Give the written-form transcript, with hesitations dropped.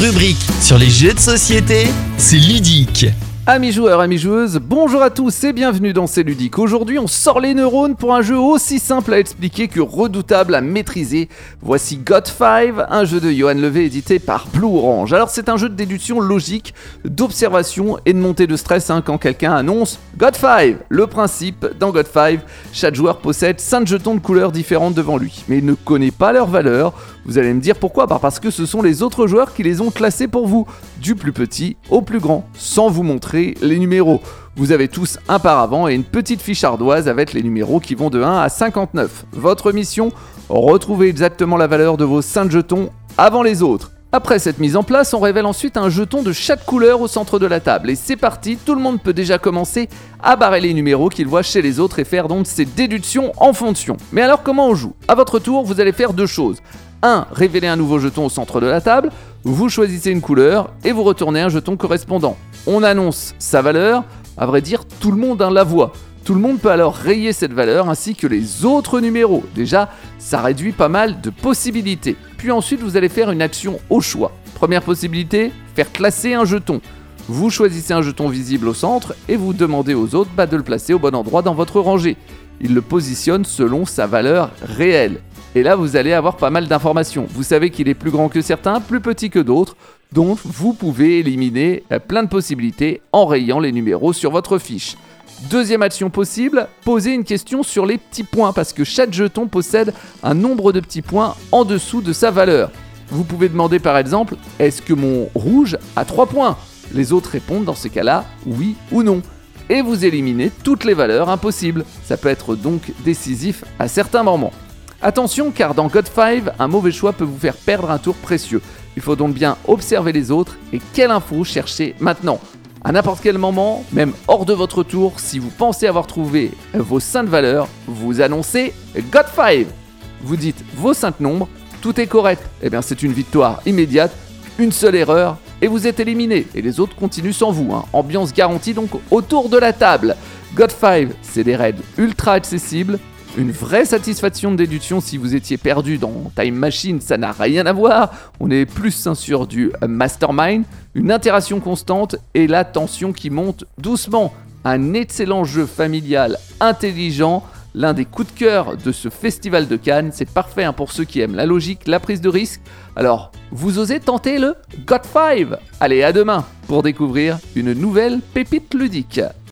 rubrique sur les jeux de société, c'est ludique. Amis joueurs, amis joueuses, bonjour à tous et bienvenue dans C'est Ludique. Aujourd'hui, on sort les neurones pour un jeu aussi simple à expliquer que redoutable à maîtriser. Voici God5, un jeu de Johan Levé édité par Blue Orange. Alors, c'est un jeu de déduction logique, d'observation et de montée de stress quand quelqu'un annonce God5. Le principe, dans God5, chaque joueur possède 5 jetons de couleurs différentes devant lui, mais il ne connaît pas leur valeur. Vous allez me dire pourquoi ? Parce que ce sont les autres joueurs qui les ont classés pour vous, du plus petit au plus grand, sans vous montrer les numéros. Vous avez tous un paravent et une petite fiche ardoise avec les numéros qui vont de 1 à 59. Votre mission, retrouver exactement la valeur de vos 5 jetons avant les autres. Après cette mise en place, on révèle ensuite un jeton de chaque couleur au centre de la table. Et c'est parti, tout le monde peut déjà commencer à barrer les numéros qu'il voit chez les autres et faire donc ses déductions en fonction. Mais alors comment on joue ? À votre tour, vous allez faire 2 choses. 1. Révéler un nouveau jeton au centre de la table. Vous choisissez une couleur et vous retournez un jeton correspondant. On annonce sa valeur. À vrai dire, tout le monde la voit. Tout le monde peut alors rayer cette valeur ainsi que les autres numéros. Déjà, ça réduit pas mal de possibilités. Puis ensuite, vous allez faire une action au choix. Première possibilité, faire classer un jeton. Vous choisissez un jeton visible au centre et vous demandez aux autres de le placer au bon endroit dans votre rangée. Ils le positionnent selon sa valeur réelle. Et là, vous allez avoir pas mal d'informations. Vous savez qu'il est plus grand que certains, plus petit que d'autres. Donc, vous pouvez éliminer plein de possibilités en rayant les numéros sur votre fiche. Deuxième action possible, poser une question sur les petits points parce que chaque jeton possède un nombre de petits points en dessous de sa valeur. Vous pouvez demander par exemple, est-ce que mon rouge a 3 points ? Les autres répondent dans ce cas-là, oui ou non. Et vous éliminez toutes les valeurs impossibles. Ça peut être donc décisif à certains moments. Attention car dans God5, un mauvais choix peut vous faire perdre un tour précieux. Il faut donc bien observer les autres et quelle info chercher maintenant. À n'importe quel moment, même hors de votre tour, si vous pensez avoir trouvé vos 5 valeurs, vous annoncez God5. Vous dites vos 5 nombres, tout est correct. Eh bien c'est une victoire immédiate, une seule erreur et vous êtes éliminé. Et les autres continuent sans vous. Ambiance garantie donc autour de la table. God5, c'est des règles ultra accessibles. Une vraie satisfaction de déduction si vous étiez perdu dans Time Machine, ça n'a rien à voir. On est plus sur du mastermind, une interaction constante et la tension qui monte doucement. Un excellent jeu familial intelligent, l'un des coups de cœur de ce festival de Cannes. C'est parfait pour ceux qui aiment la logique, la prise de risque. Alors, vous osez tenter le God5 ? Allez, à demain pour découvrir une nouvelle pépite ludique.